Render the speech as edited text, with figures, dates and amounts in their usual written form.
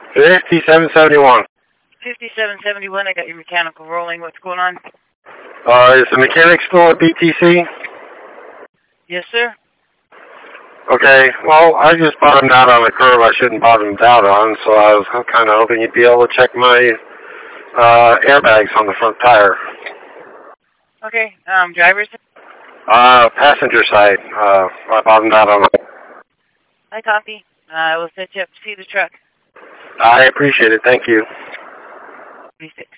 5771. 5771, I got your mechanical rolling. What's going on? Is the mechanic still at BTC? Yes, sir. Okay, well, I just bottomed out on a curve I shouldn't bottomed out on, so I was kind of hoping you'd be able to check my airbags on the front tire. Okay, driver's? Passenger side. I bottomed out on it. I copy. I will set you up to see the truck. I appreciate it. Thank you. 36.